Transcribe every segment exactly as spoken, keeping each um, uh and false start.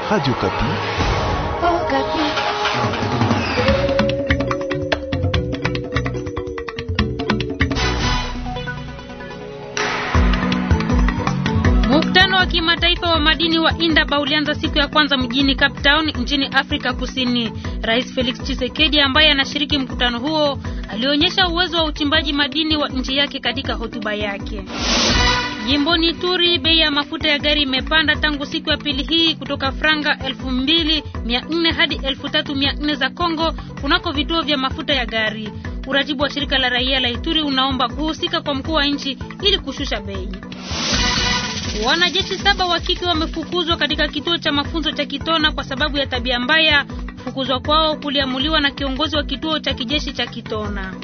Radio Kapi. Oh, Kapi. Mkutano wa kimataifa wa madini wa Indaba ulianza siku ya kwanza mjini Cape Town nchini Afrika Kusini. Rais Felix Tshisekedi ambaye anashiriki mkutano huo alionyesha uwezo wa uchimbaji madini wa nchi yake katika hotuba yake. Jimboni Ituri, bei ya mafuta ya gari imepanda tangu siku ya pili hii kutoka franga elfu mbili mia nne hadi elfu tatu mia nne za Kongo kunako vituo vya mafuta ya gari. Uratibu wa shirika la raia la Ituri unaomba kuhusika kwa mkuu wa nchi ili kushusha bei. Wanajeshi saba wa kike wamefukuzwa katika kituo cha mafunzo cha Kitona kwa sababu ya tabia mbaya. Kufukuzwa kwao kuliamuliwa na kiongozi wa kituo cha kijeshi cha Kitona.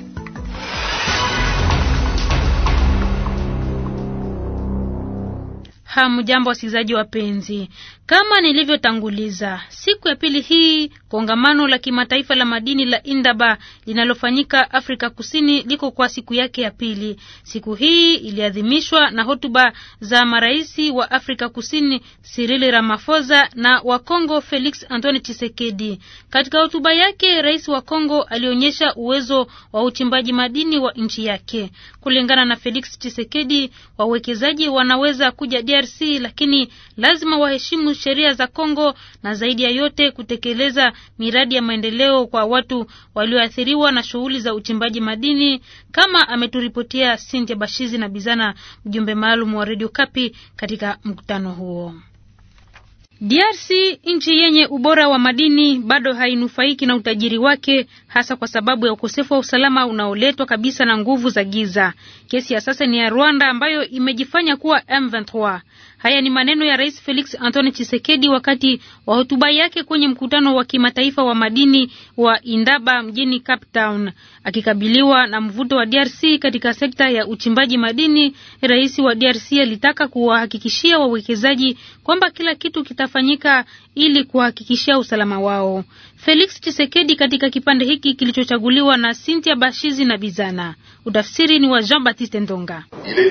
Hamjambo wasikilizaji wapenzi. Kama nilivyotanguliza, siku ya pili hii kongamano la kimataifa la madini la Indaba linalofanyika Afrika Kusini liko kwa siku yake ya pili. Siku hii iliadhimishwa na hotuba za maraisi wa Afrika Kusini Cyril Ramaphosa na wa Kongo Felix Antoine Tshisekedi. Katika hotuba yake, rais wa Kongo alionyesha uwezo wa uchimbaji madini wa nchi yake. Kulingana na Felix Tshisekedi, wawekezaji wanaweza kuja D R C, lakini lazima waheshimu sheria za Kongo na zaidi ya yote kutekeleza miradi ya maendeleo kwa watu walioathiriwa na shughuli za uchimbaji madini, kama ameturipotia Cynthia Bashizi na Bizana, mjumbe maalum wa Radio Kapi katika mkutano huo. D R C, nchi yenye ubora wa madini, bado hainufaiki na utajiri wake, hasa kwa sababu ya ukosefu wa usalama unaoletwa kabisa na nguvu za giza. Kesi ya sasa ni ya Rwanda ambayo imejifanya kuwa M ishirini na tatu. Haya ni maneno ya Rais Felix Antoine Tshisekedi wakati wa hotuba yake kwenye mkutano wa kimataifa wa madini wa Indaba mjini Cape Town. Akikabiliwa na mvuto wa D R C katika sekta ya uchimbaji madini, rais wa D R C alitaka kuwahakikishia wawekezaji kwamba kila kitu kitafanyika ili kuhakikishia usalama wao. Felix Tshisekedi katika kipande hiki kilichochaguliwa na Cynthia Bashizi na Bizana. Utafsiri ni wa Jean-Baptiste Ndonga.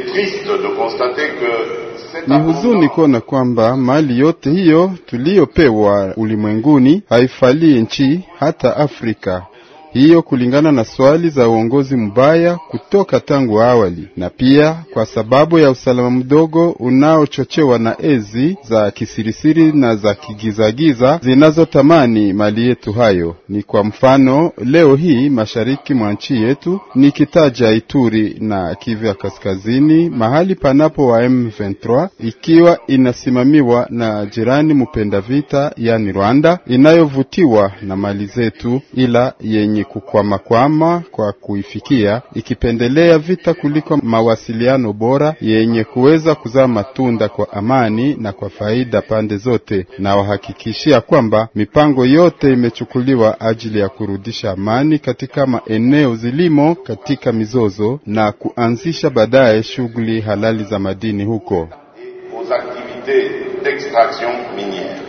Ni huzuni kuona kwamba mali yote hiyo tuliyopewa ulimwenguni haifali nchi hata Afrika. Hiyo kulingana na swali za uongozi mbaya kutoka tangu awali, na pia kwa sababu ya usalama mdogo unaochochewa na ezi za kisirisiri na za kigizagiza zinazotamani mali yetu hayo. Ni kwa mfano leo hii mashariki mwa nchi yetu, nikitaja Ituri na Kivu ya Kaskazini, mahali panapo wa M ishirini na tatu ikiwa inasimamiwa na jirani mpenda vita yani Rwanda, inayovutiwa na mali zetu ila yenye kukwama kwama kwa kuifikia, ikipendelea vita kuliko mawasiliano bora yenye kuweza kuzaa matunda kwa amani na kwa faida pande zote. Na wahakikishia kwamba mipango yote imechukuliwa ajili ya kurudisha amani katika maeneo zilimo katika mizozo na kuanzisha baadaye shughuli halali za madini huko. Aux activités d'extraction minière.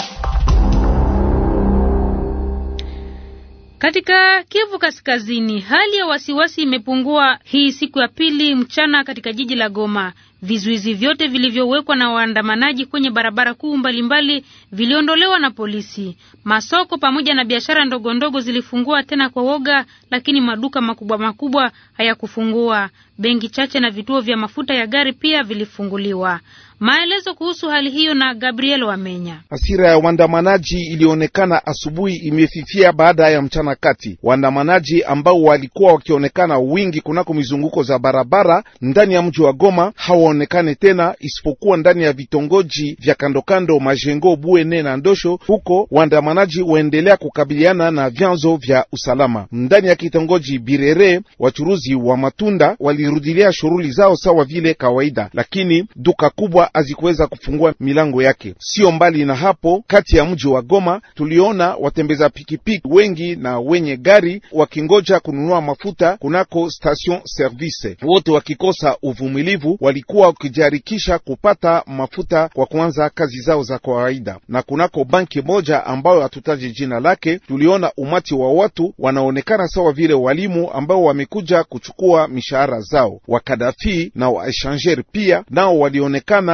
Katika Kivu Kaskazini, hali ya wasiwasi imepungua hii siku ya pili mchana katika jiji la Goma. Vizuizi vyote vilivyowekwa na waandamanaji kwenye barabara kuu mbalimbali viliondolewa na polisi. Masoko pamoja na biashara ndogo ndogo zilifungua tena kwa woga, lakini maduka makubwa makubwa hayakufungua. Benki chache na vituo vya mafuta ya gari pia vilifunguliwa. Maelezo kuhusu hali hiyo na Gabriel Wamenya. Hasira ya waandamanaji ilionekana asubuhi imefifia baada ya mchana kati. Waandamanaji ambao walikuwa wakionekana wingi kunako mizunguko za barabara ndani ya mji wa Goma hawaonekane tena, isipokuwa ndani ya vitongoji vya kandokando Majengo, Buene na Ndosho. Huko waandamanaji waendelea kukabiliana na vyanzo vya usalama. Ndani ya kitongoji Birere, wachuruzi wa matunda walirudilia shughuli zao sawa vile kawaida, lakini duka kubwa hazikuweza kufungua milango yake. Sio mbali na hapo, kati ya mji wa Goma tuliona watembeza pikipiki wengi na wenye gari wakingoja kununua mafuta kunako station service. Wote wakikosa uvumilivu walikuwa wakijarikisha kupata mafuta kwa kuanza kazi zao za kawaida. Na kunako banki moja ambayo hatutaji jina lake, tuliona umati wa watu wanaonekana sawa vile walimu ambao wamekuja kuchukua mishahara zao. Wakadafi na waechanger pia nao walionekana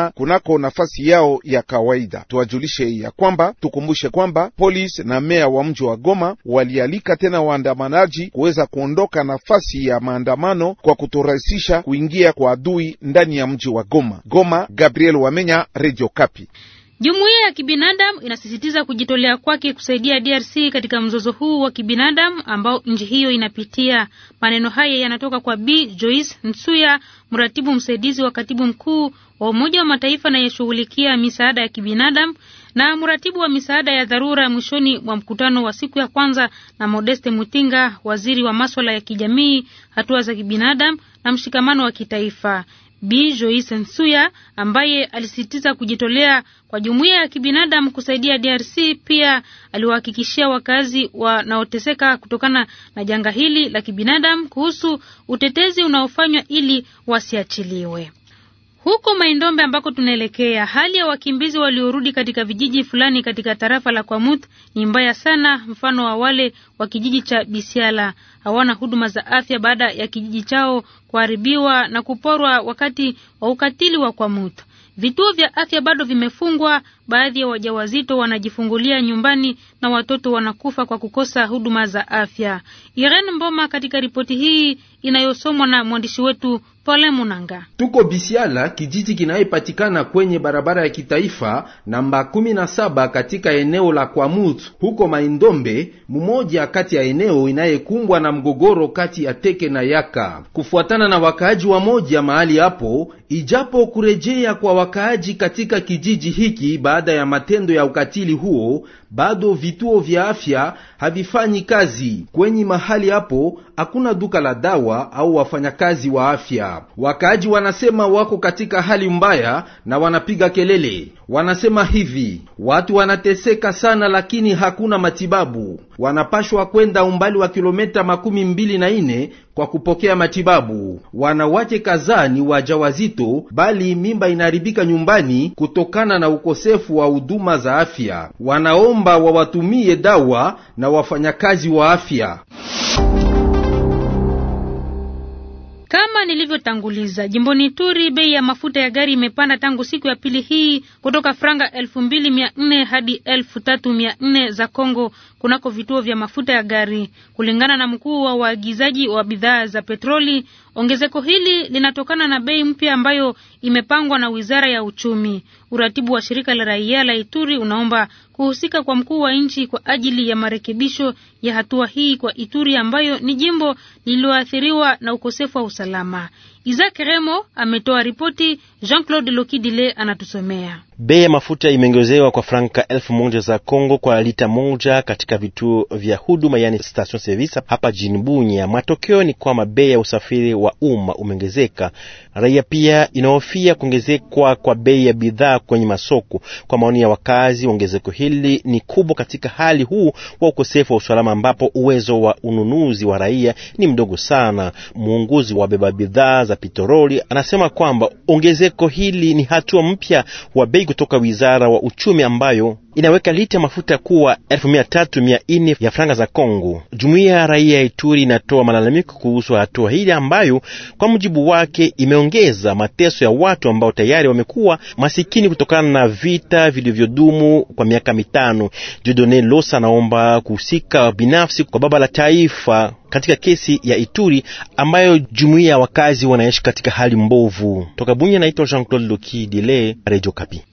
tena kunako nafasi yao ya kawaida. Tuwajulishe ya kwamba tukumbushe kwamba polisi na meya wa mji wa Goma walialika tena waandamanaji kuweza kuondoka nafasi ya maandamano kwa kutorahisisha kuingia kwa adui ndani ya mji wa Goma. Goma, Gabriel Wamenya, Radio Kapi. Jumuiya ya kibinadamu inasisitiza kujitolea kwake kusaidia D R C katika mzozo huu wa kibinadamu ambao nchi hiyo inapitia. Maneno haya yanatoka kwa B Joyce Nsuya, mratibu msaidizi wa katibu mkuu wa Umoja wa Mataifa anayeshughulikia misaada ya kibinadamu na mratibu wa misaada ya dharura, mwishoni mwa mkutano wa siku ya kwanza na Modeste Mutinga, waziri wa masuala ya kijamii, hatua za kibinadamu na mshikamano wa kitaifa. B Joyce Nsuya, ambaye alisisitiza kujitolea kwa jumuiya ya kibinadamu kusaidia D R C, pia aliwahakikishia wakazi wanaoteseka kutokana na janga hili la kibinadamu kuhusu utetezi unaofanywa ili wasiachiliwe. Huko Maindombe ambako tunaelekea, hali ya wakimbizi waliorudi katika vijiji fulani katika tarafa la Kwamouth ni mbaya sana. Mfano wa wale wa kijiji cha Bisiala hawana huduma za afya baada ya kijiji chao kuharibiwa na kuporwa wakati wa ukatili wa Kwamouth. Vituo vya afya bado vimefungwa, baadhi ya wajawazito wanajifungulia nyumbani na watoto wanakufa kwa kukosa huduma za afya. Irene Mboma katika ripoti hii inayosomwa na mwandishi wetu Pole Munanga. Tuko Bisiala, kijiji kinayepatikana kwenye barabara ya kitaifa namba kumi na saba katika eneo la Kwamouth huko Maindombe, mmoja kati ya eneo inayekumbwa na mgogoro kati ya Teke na Yaka. Kufuatana na wakaaji wa moja mahali hapo, ijapo kurejea kwa wakaaji katika kijiji hiki baada ya matendo ya ukatili huo, bado vituo vya afya havifanyi kazi. Kwenye mahali hapo hakuna duka la dawa au wafanyakazi wa afya. Wakaaji wanasema wako katika hali mbaya na wanapiga kelele. Wanasema hivi: watu wanateseka sana lakini hakuna matibabu. Wanapashwa kwenda umbali wa kilomita makumi mbili na ine kwa kupokea matibabu. Wanawake kadhaa ni wajawazito, bali mimba inaharibika nyumbani kutokana na ukosefu wa huduma za afya. Wanaomba wawatumie dawa na wafanyakazi wa afya. Kama nilivyotanguliza, jimboni Ituri bei ya mafuta ya gari imepanda tangu siku ya pili hii kutoka franga elfu mbili mia nne hadi elfu tatu mia nne za Kongo kunako vituo vya mafuta ya gari. Kulingana na mkuu wa waagizaji wa bidhaa za petroli, ongezeko hili linatokana na bei mpya ambayo imepangwa na Wizara ya Uchumi. Uratibu wa shirika la raia la Ituri unaomba kuhusika kwa mkuu wa nchi kwa ajili ya marekebisho ya hatua hii kwa Ituri ambayo ni jimbo lililoathiriwa na ukosefu wa usalama. Isaac Remo ametoa ripoti, Jean-Claude Lokidile anatusomea. Bei ya mafuta imeongezewa kwa franka elfu moja za Kongo kwa lita moja katika vituo vya huduma, yani station service hapa jijini Bunia. Matokeo ni kwamba bei ya usafiri wa umma umeongezeka. Raia pia inahofia kuongezeka kwa bei ya bidhaa kwenye masoko. Kwa maoni ya wakazi, ongezeko hili ni kubwa katika hali huu wa ukosefu wa usalama ambapo uwezo wa ununuzi wa raia ni mdogo sana. Muongozi wa beba bidhaa za petroli anasema kwamba ongezeko hili ni hatua mpya wa bei kutoka Wizara wa Uchumi ambayo inaweka lita mafuta kuwa elfu mia tatu mia nne ya franga za Kongo. Jumuiya ya raia ya Ituri inatoa malalamiko kuhusu hatua hili ambayo kwa mujibu wake imeongeza mateso ya watu ambao tayari wamekuwa masikini kutokana na vita vilivyodumu kwa miaka mitano. Jodone Losa naomba kuhusika binafsi kwa baba la taifa katika kesi ya Ituri ambayo jumuiya ya wakazi wanaishi katika hali mbovu. Toka Bunya, naitwa Jean-Claude Lokidile, Radio Kapi.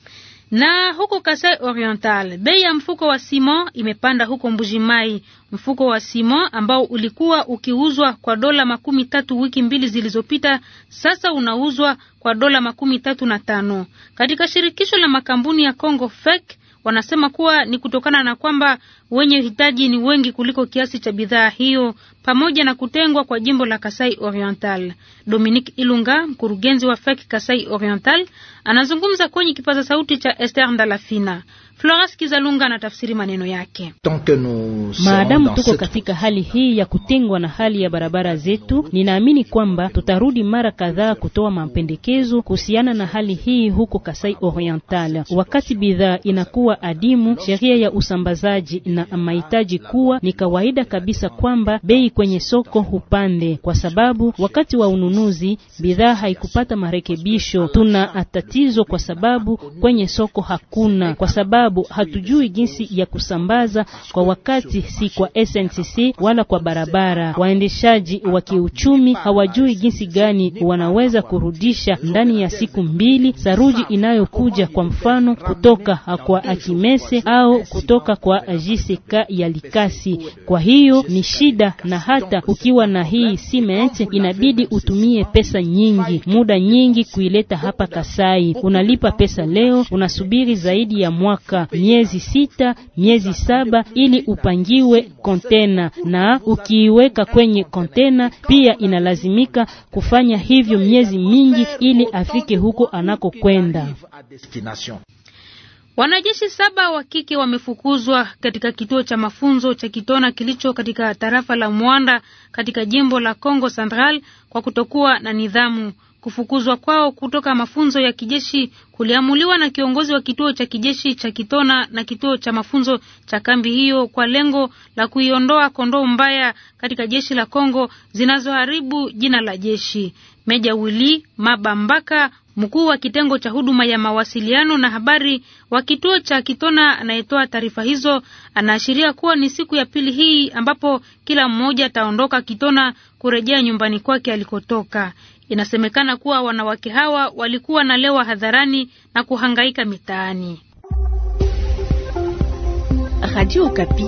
Na huko Kasai Oriental, bei ya mfuko wa simo imepanda huko Mbujimai. Mfuko wa simo ambao ulikuwa ukiuzwa kwa dola makumi tatu wiki mbili zilizopita, sasa unauzwa kwa dola makumi tatu na tano. Katika shirikisho la makampuni ya Kongo F E C, wanasema kuwa ni kutokana na kwamba wenye hitaji ni wengi kuliko kiasi cha bidhaa hiyo, pamoja na kutengwa kwa jimbo la Kasai Oriental. Dominique Ilunga, mkurugenzi wa F E C Kasai Oriental, anazungumza kwenye kipaza sauti cha Esther Ndalafina. Florence Kizalunga anatafsiri maneno yake. Maadamu tuko katika hali hii ya kutengwa na hali ya barabara zetu, ninaamini kwamba tutarudi mara kadhaa kutoa mapendekezo kuhusiana na hali hii huko Kasai Oriental. Wakati bidhaa inakuwa adimu, sheria ya usambazaji na mahitaji kuwa ni kawaida kabisa kwamba bei kwenye soko hupande, kwa sababu wakati wa ununuzi bidhaa haikupata marekebisho. Tuna tatizo kwa sababu kwenye soko hakuna, kwa sababu hatujui jinsi ya kusambaza kwa wakati, si kwa S N C C wala kwa barabara. Waendeshaji wa kiuchumi hawajui jinsi gani wanaweza kurudisha ndani ya siku mbili saruji inayokuja, kwa mfano kutoka kwa Akimese au kutoka kwa J C K ya Likasi. Kwa hiyo ni shida, na hata ukiwa na hii cement inabidi utumie pesa nyingi, muda nyingi kuileta hapa Kasai. Unalipa pesa leo, unasubiri zaidi ya mwaka, miezi sita, miezi saba ili upangiwe kontena, na ukiiweka kwenye kontena pia inalazimika kufanya hivyo miezi mingi ili afike huko anakokwenda. Wanajeshi saba wa kike wamefukuzwa katika kituo cha mafunzo cha Kitona kilicho katika tarafa la Mwanda katika jimbo la Kongo Central kwa kutokuwa na nidhamu. Kufukuzwa kwao kutoka mafunzo ya kijeshi kuliamuliwa na kiongozi wa kituo cha kijeshi cha Kitona na kituo cha mafunzo cha kambi hiyo kwa lengo la kuiondoa kondoo mbaya katika jeshi la Kongo zinazoharibu jina la jeshi. Meja Willy Mabambaka, mkuu wa kitengo cha huduma ya mawasiliano na habari wa kituo cha Kitona anayetoa taarifa hizo, anaashiria kuwa ni siku ya pili hii ambapo kila mmoja ataondoka Kitona kurejea nyumbani kwake alikotoka. Inasemekana kuwa wanawake hawa walikuwa na lewa hadharani na kuhangaika mitaani. Radio Okapi.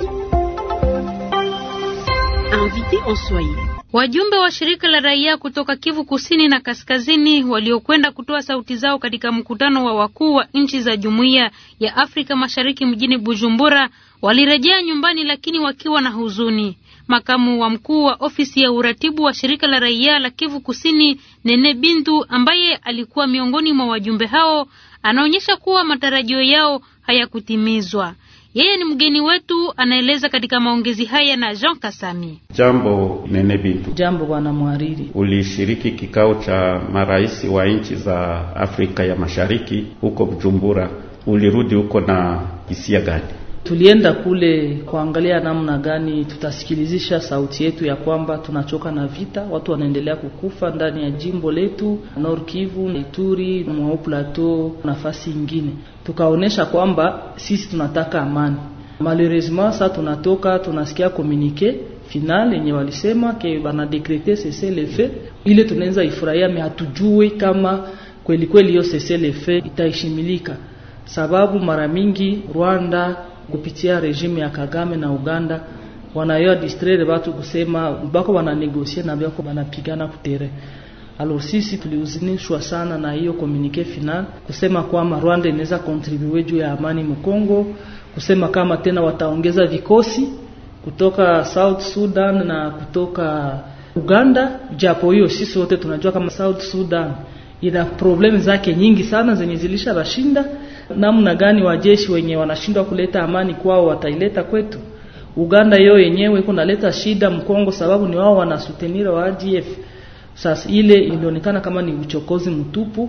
Invité en Swahili. Wajumbe wa shirika la raia kutoka Kivu Kusini na Kaskazini waliokwenda kutoa sauti zao katika mkutano wa wakuu wa nchi za Jumuiya ya Afrika Mashariki mjini Bujumbura walirejea nyumbani lakini wakiwa na huzuni. Makamu wa mkuu wa ofisi ya uratibu wa shirika la raia la Kivu Kusini, Nene Bintu, ambaye alikuwa miongoni mwa wajumbe hao, anaonyesha kuwa matarajio yao hayakutimizwa. Yeye ni mgeni wetu, anaeleza katika maongezi haya na Jean Kasami. Jambo Nene Bintu. Jambo bwana mwariri. Ulishiriki kikao cha marais wa nchi za Afrika ya Mashariki huko Bujumbura. Ulirudi huko na hisia gani? Tulienda kule kuangalia namna gani tutasikilizisha sauti yetu ya kwamba tunachoka na vita, watu wanaendelea kukufa ndani ya jimbo letu Nord Kivu, Ituri, Mwa Plateau, nafasi nyingine. Tukaonesha kwamba sisi tunataka amani. Malheureusement sasa tunatoka tunasikia communiqué final yenye walisema ke bana decreter cessez le feu, ile tunaweza ifurahia, me hatujui kama kweli kweli hiyo cessez le feu itaishimilika, sababu mara mingi Rwanda kupitia regime ya Kagame na Uganda wanayoa distraire watu kusema bako wana negotiate na bako wanapigana kutere. Alors sisi tuliuzinishwa sana na hiyo communique final kusema kwamba Rwanda inaweza contribute juu ya amani Mkongo, kusema kama tena wataongeza vikosi kutoka South Sudan na kutoka Uganda, japo hiyo sisi wote tunajua kama South Sudan ina problem zake nyingi sana zenye zilisha bashinda. Namna gani wajeshi wenye wanashindwa kuleta amani kwao wataileta kwetu? Uganda yao yenyewe iko naleta shida Mkongo sababu ni wao wanasutenira wa A D F. Sasa ile ilionekana kama ni uchokozi mtupu,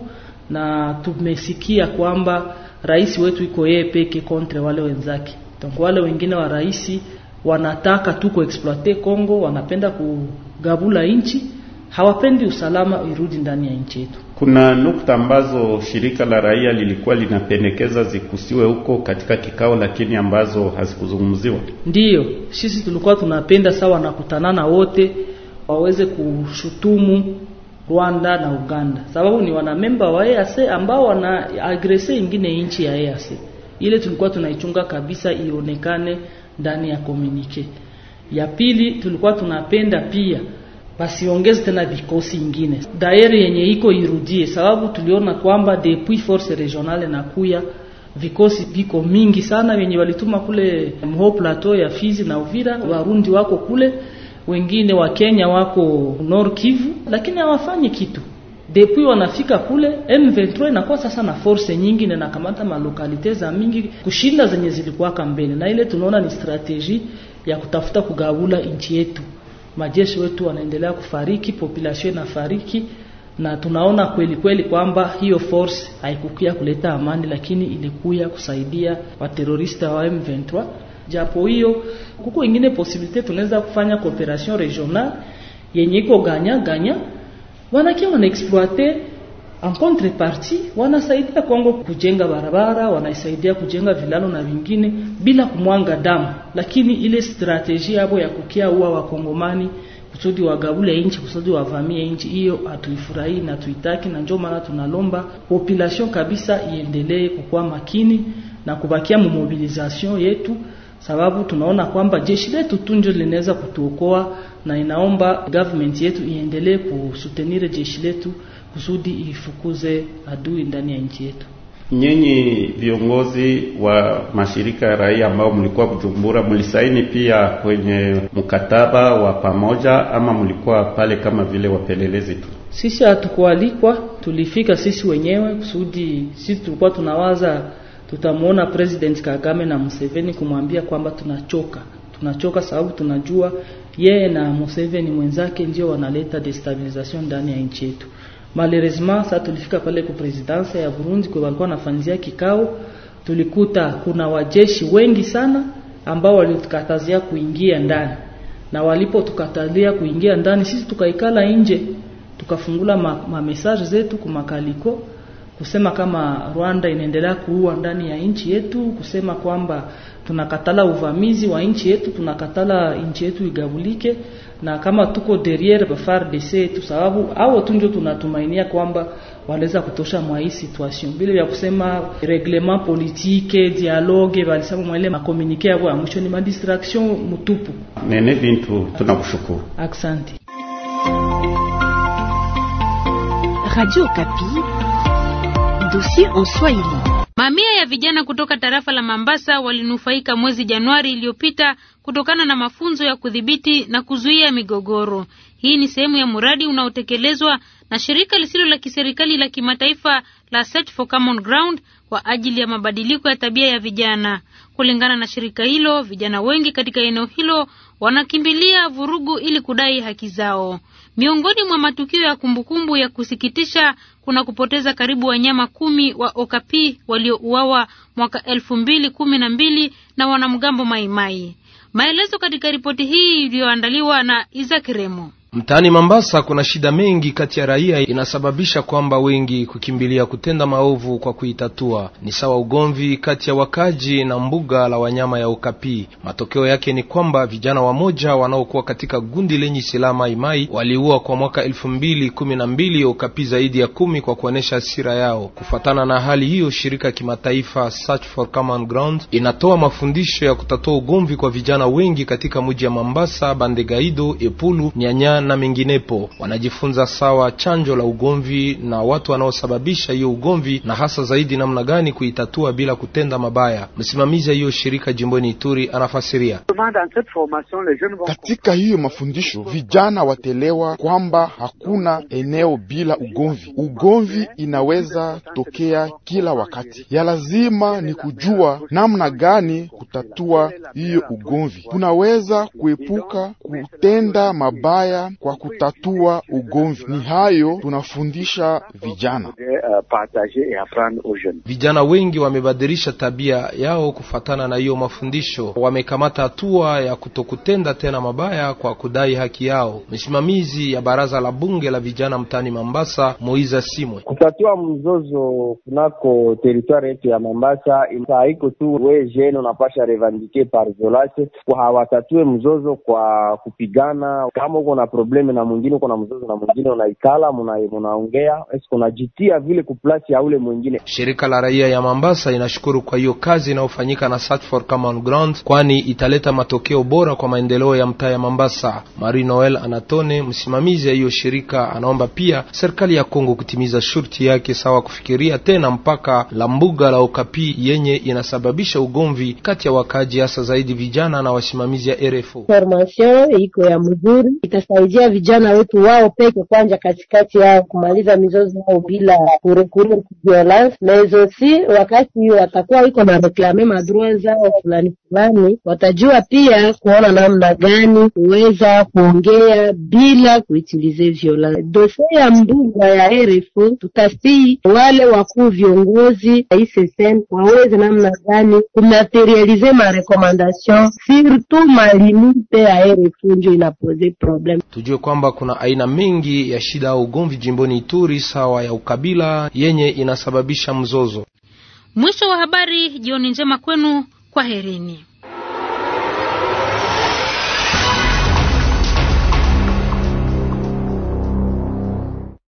na tumesikia kwamba rais wetu iko yeye peke kontre wale wenzake. Donc wale wengine wa rais wanataka tu kuexploiter Kongo, wanapenda kugabula nchi, hawapendi usalama irudi ndani ya nchi yetu. Kuna nukta ambazo shirika la raia lilikuwa linapendekeza zikusiwe huko katika kikao, lakini ambazo hazikuzungumziwa. Ndiyo, sisi tulikuwa tunapenda sawa na kutanana wote waweze kushutumu Rwanda na Uganda, sababu ni wanamemba wa E A C ambao wana agrese ingine nchi ya E A C. Ile tulikuwa tunaichunga kabisa ionekane ndani ya communique. Ya pili tulikuwa tunapenda pia basiongeze tena vikosi ingine daire yenye iko irudie, sababu tuliona kwamba depuis force regionale na kuya vikosi viko mingi sana wenye walituma kule Mho Plateau ya Fizi na Uvira, Warundi wako kule, wengine wa Kenya wako Nord Kivu, lakini hawafanyi kitu. Depuis wanafika kule M vingt trois inakuwa sasa na force nyingi na nakamata malokalite za mingi kushinda zenye zilikuwa kambele, na ile tunaona ni strategy ya kutafuta kugawula nchi yetu. Majeshi wetu wanaendelea kufariki, population inafariki, na tunaona kweli kweli kwamba hiyo force haikukia kuleta amani, lakini ilikuya kusaidia waterorista wa M vingt trois. Japo hiyo kuko ingine possibility tunaweza kufanya cooperation regional yenye iko ganya ganya, wanakia wana exploiter en contrepartie, wanasaidia Kongo kujenga barabara, wanasaidia kujenga vilalo na vingine bila kumwanga damu, lakini ile strategy yao ya kukia uwa wakongomani kusudi wagabule inchi, kusudi wavamie inchi, hiyo hatuifurahi na tuitaki, na njoo maana tunalomba population kabisa iendelee kukua makini na kubakia mu mobilisation yetu, sababu tunaona kwamba jeshi letu tunjo linaweza kutuokoa, na inaomba government yetu iendelee kusutenire jeshi letu kusudi ifukuze adui ndani ya nchi yetu. Nyinyi viongozi wa mashirika ya raia ambao mlikuwa Bujumbura, mlisaini pia kwenye mkataba wa pamoja ama mlikuwa pale kama vile wapelelezi tu? Sisi hatukualikwa, tulifika sisi wenyewe kusudi sisi tulikuwa tunawaza tutamuona President Kagame na Museveni kumwambia kwamba tunachoka. Tunachoka sababu tunajua yeye na Museveni mwenzake ndio wanaleta destabilization ndani ya nchi yetu. Malheureusement sasa tulifika pale kwa presidency ya Burundi kwa walikuwa wanafanyia kikao, tulikuta kuna wajeshi wengi sana ambao walitukatazia kuingia ndani, na walipo tukatalia kuingia ndani sisi tukaikala nje, tukafungula ma, ma message zetu kumakaliko kusema kama Rwanda inaendelea kuua ndani ya nchi yetu, kusema kwamba tunakatala uvamizi wa nchi yetu, tunakatala nchi yetu igabulike, na kama tuko derrière ba F A R D C tu, sababu hao tunjo tunatumainia kwamba wanaweza kutosha mwa hii situation bila ya kusema reglement politique, dialogue, walisema mwele ma communiquer yao ya mwisho ni ma distraction mutupu. Nene Bintu, tunakushukuru. Asante. Radio Kapi, dossier en Swahili. Mamia ya vijana kutoka tarafa la Mambasa walinufaika mwezi Januari iliyopita kutokana na mafunzo ya kudhibiti na kuzuia migogoro. Hii ni sehemu ya mradi unaotekelezwa na shirika lisilo la kiserikali la kimataifa la Search for Common Ground kwa ajili ya mabadiliko ya tabia ya vijana. Kulingana na shirika hilo, vijana wengi katika eneo hilo wanakimbilia vurugu ili kudai haki zao. Miongoni mwa matukio ya kumbukumbu ya kusikitisha kuna kupoteza karibu wanyama kumi wa Okapi waliouawa mwaka elfu mbili kumi na mbili na wanamgambo Maimai. Maelezo katika ripoti hii iliyoandaliwa na Isaac Remo. Mtaani Mambasa kuna shida mengi kati ya raia, inasababisha kwamba wengi kukimbilia kutenda maovu kwa kuitatua. Ni sawa ugomvi kati ya wakaji na mbuga la wanyama ya Okapi. Matokeo yake ni kwamba vijana wamoja wanaokuwa katika gundi lenye silaha Maimai waliua kwa mwaka elfu mbili kumi na mbili Okapi zaidi ya kumi kwa kuonesha hasira yao. Kufuatana na hali hiyo, shirika kimataifa Search for Common Ground inatoa mafundisho ya kutatua ugomvi kwa vijana wengi katika mji ya Mambasa, Bandegaido, Epulu, Nyanya na menginepo. Wanajifunza sawa chanjo la ugomvi na watu wanaosababisha hiyo ugomvi, na hasa zaidi namna gani kuitatua bila kutenda mabaya. Msimamizi hiyo shirika jimboni Ituri anafasiria. Katika hiyo mafundisho vijana watelewa kwamba hakuna eneo bila ugomvi. Ugomvi inaweza tokea kila wakati. Ya lazima ni kujua namna gani kutatua hiyo ugomvi. Tunaweza kuepuka kutenda mabaya kwa kutatua ugomvi. Ni hayo tunafundisha vijana. Vijana wengi wamebadilisha tabia yao kufatana na hiyo mafundisho. Wamekamata hatua ya kutokutenda tena mabaya kwa kudai haki yao. Msimamizi ya baraza la bunge la vijana mtani Mambasa, Moiza Simwe: kutatua mzozo kunako territoire yetu ya Mambasa haiko tu wewe jeno unapasha revendiquer par violence, kwa hawatatue mzozo kwa kupigana. Kama uko na probleme na mwingine, uko na mzozo na mwingine, unaikala mnaongea, esko unajitia vile kuplasi ya ule mwingine. Shirika la raia ya Mambasa inashukuru kwa hiyo kazi inayofanyika na Search for Common Ground, kwani italeta matokeo bora kwa maendeleo ya mtaa ya Mambasa. Marie Noel Anatone, msimamizi ya hiyo shirika, anaomba pia serikali ya Kongo kutimiza shurti yake sawa kufikiria tena mpaka la mbuga la Okapi yenye inasababisha ugomvi kati ya wakaji, hasa zaidi vijana na wasimamizi ya R F O. Formation iko ya mzuri, itasaidia kusaidia vijana wetu wao peke kwanja katikati yao kumaliza mizozo yao bila kurekuri violence, mais aussi wakati watakuwa iko na reklame madroit zao fulani fulani, watajua pia kuona namna gani kuweza kuongea bila kuitilize violence. Dossier ya mbunga ya R F O tutasi wale wakuu viongozi I C S N waweze namna gani kumaterialize ma recommandation surtout ma limite ya R F O ndio inapose problem. Tujue kwamba kuna aina mingi ya shida au ugomvi jimboni Ituri sawa ya ukabila yenye inasababisha mzozo. Mwisho wa habari. Jioni njema kwenu, kwaherini.